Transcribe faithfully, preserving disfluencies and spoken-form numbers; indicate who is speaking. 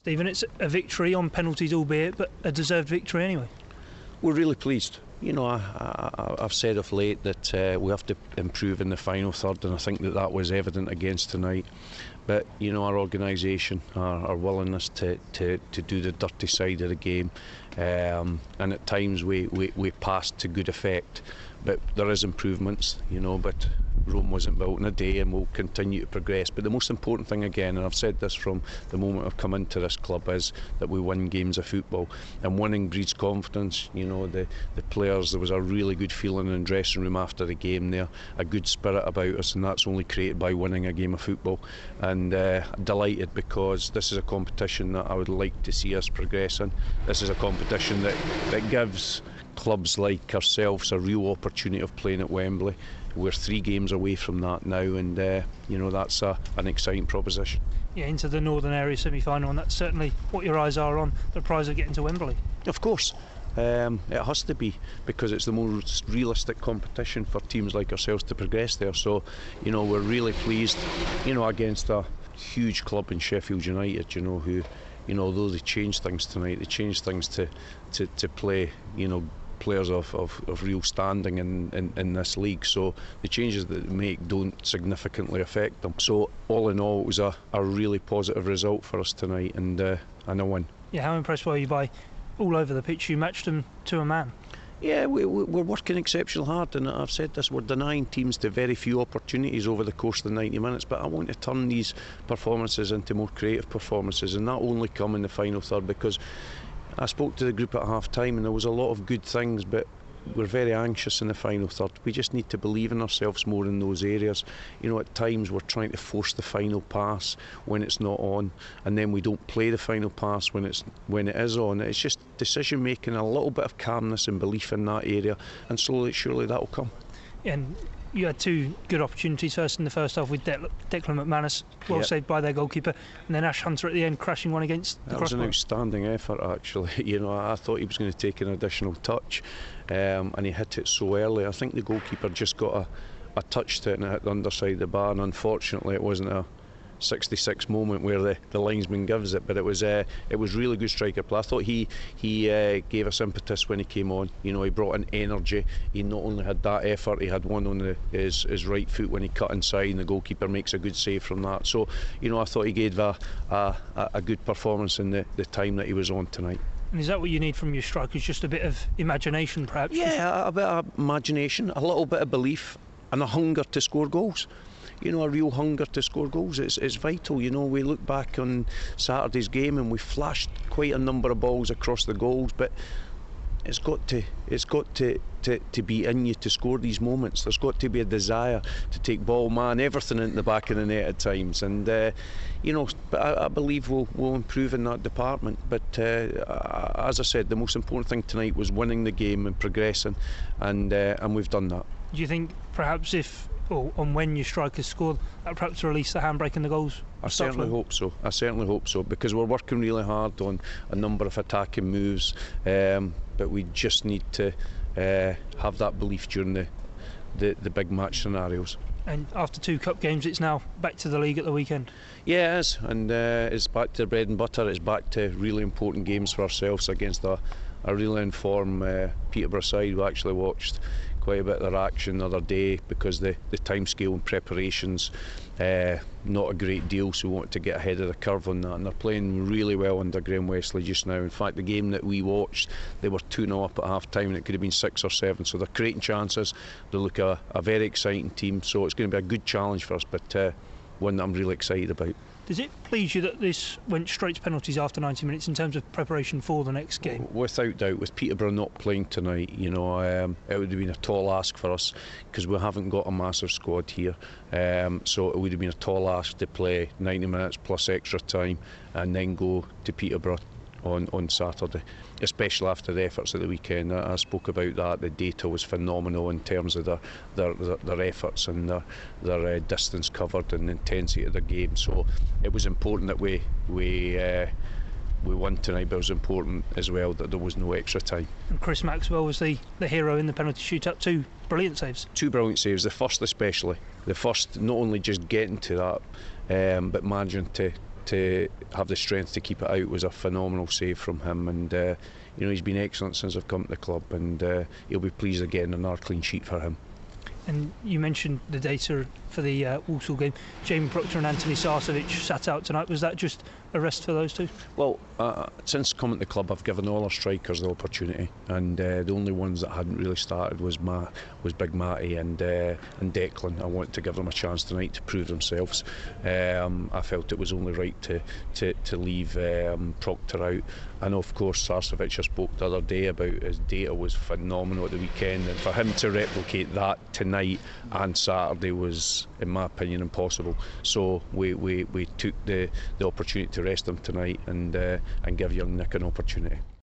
Speaker 1: Stephen, it's a victory on penalties, albeit, but a deserved victory anyway.
Speaker 2: We're really pleased. You know, I, I, I've said of late that uh, we have to improve in the final third, and I think that that was evident against tonight. But, you know, our organisation, our, our willingness to, to, to do the dirty side of the game, um, and at times we, we, we passed to good effect. But there is improvements, you know, but Rome wasn't built in a day, and we'll continue to progress. But the most important thing, again, and I've said this from the moment I've come into this club, is that we win games of football, and winning breeds confidence. You know, the, the players, there was a really good feeling in the dressing room after the game there, a good spirit about us, and that's only created by winning a game of football. And uh, delighted, because this is a competition that I would like to see us progress in. This is a competition that, that gives clubs like ourselves a real opportunity of playing at Wembley. We're three games away from that now, and uh, you know, that's a, an exciting proposition.
Speaker 1: Yeah, into the Northern Area semi-final, and that's certainly what your eyes are on, the prize of getting to Wembley.
Speaker 2: Of course. Um, it has to be, because it's the most realistic competition for teams like ourselves to progress there. So, you know, we're really pleased, you know, against a huge club in Sheffield United, you know, who, you know, although they changed things tonight, they changed things to, to, to play, you know, players of, of, of real standing in, in, in this league, so the changes that they make don't significantly affect them. So all in all, it was a, a really positive result for us tonight, and, uh, and a win.
Speaker 1: Yeah, how impressed were you by all over the pitch? You matched them to a man.
Speaker 2: Yeah, we, we, we're working exceptionally hard, and I've said this, we're denying teams to very few opportunities over the course of the ninety minutes, but I want to turn these performances into more creative performances, and that only come in the final third, because I spoke to the group at half time and there was a lot of good things, but we're very anxious in the final third. We just need to believe in ourselves more in those areas. You know, at times we're trying to force the final pass when it's not on, and then we don't play the final pass when it's when it is on. It's just decision making, a little bit of calmness and belief in that area, and slowly, surely that will come.
Speaker 1: And you had two good opportunities, first in the first half with De Declan McManus, well
Speaker 2: yep.
Speaker 1: saved by their goalkeeper, and then Ash Hunter at the end crashing one against the
Speaker 2: That was
Speaker 1: crossbar.
Speaker 2: an outstanding effort, actually. You know, I thought he was going to take an additional touch, um, and he hit it so early. I think the goalkeeper just got a, a touch to it and it hit the underside of the bar, and unfortunately it wasn't a sixty-six moment where the, the linesman gives it, but it was uh, it was really good striker play. I thought he he uh, gave us impetus when he came on. You know, he brought in energy. He not only had that effort, he had one on the, his, his right foot when he cut inside, and the goalkeeper makes a good save from that. So, you know, I thought he gave a, a, a good performance in the, the time that he was on tonight.
Speaker 1: And is that what you need from your strikers, just a bit of imagination perhaps?
Speaker 2: Yeah, a bit of imagination, a little bit of belief, and a hunger to score goals. You know, a real hunger to score goals. It's, it's vital. You know, we look back on Saturday's game and we flashed quite a number of balls across the goals, but it's got to it's got to, to, to be in you to score these moments. There's got to be a desire to take ball, man, everything into the back of the net at times, and uh, you know, but I, I believe we'll, we'll improve in that department. But uh, as I said, the most important thing tonight was winning the game and progressing, and uh, and we've done that.
Speaker 1: Do you think perhaps if or on when your strikers scored, that perhaps release the handbrake in the goals?
Speaker 2: I certainly hope so. I certainly hope so, because we're working really hard on a number of attacking moves, um, but we just need to uh, have that belief during the, the the big match scenarios.
Speaker 1: And after two cup games, it's now back to the league at the weekend.
Speaker 2: Yeah, it is, and uh, it's back to bread and butter. It's back to really important games for ourselves against a, a really informed uh, Peterborough side. We actually watched quite a bit of their action the other day, because the, the time scale and preparations uh, not a great deal, so we wanted to get ahead of the curve on that, and they're playing really well under Graham Wesley just now. In fact, the game that we watched, they were two nil up at half time and it could have been six or seven, so they're creating chances. They look a, a very exciting team, so it's going to be a good challenge for us, but uh, one that I'm really excited about.
Speaker 1: Does it please you that this went straight to penalties after ninety minutes in terms of preparation for the next game?
Speaker 2: Without doubt, with Peterborough not playing tonight, you know, um, it would have been a tall ask for us, because we haven't got a massive squad here. Um, so it would have been a tall ask to play ninety minutes plus extra time and then go to Peterborough on, on Saturday, especially after the efforts at the weekend. I, I spoke about that. The data was phenomenal in terms of their their, their, their efforts and their, their uh, distance covered and the intensity of the game. So it was important that we we uh, we won tonight, but it was important as well that there was no extra time.
Speaker 1: And Chris Maxwell was the, the hero in the penalty shootout. Two brilliant saves.
Speaker 2: Two brilliant saves, the first especially. The first, not only just getting to that, um, but managing to to have the strength to keep it out was a phenomenal save from him, and uh, you know, he's been excellent since I've come to the club, and uh, he'll be pleased again, another clean sheet for him.
Speaker 1: And you mentioned the data for the uh, Walsall game. Jamie Proctor and Anthony Sarcevic sat out tonight. Was that just a rest for those two?
Speaker 2: Well, uh, since coming to the club, I've given all our strikers the opportunity, and uh, the only ones that hadn't really started was Ma, was Big Matty and uh, and Declan. I wanted to give them a chance tonight to prove themselves. Um, I felt it was only right to to, to leave um, Proctor out. And of course, Sarcevic, I spoke the other day about his data was phenomenal at the weekend, and for him to replicate that tonight and Saturday was, in my opinion, impossible. So we, we, we took the, the opportunity to rest him tonight and uh, and give young Nick an opportunity.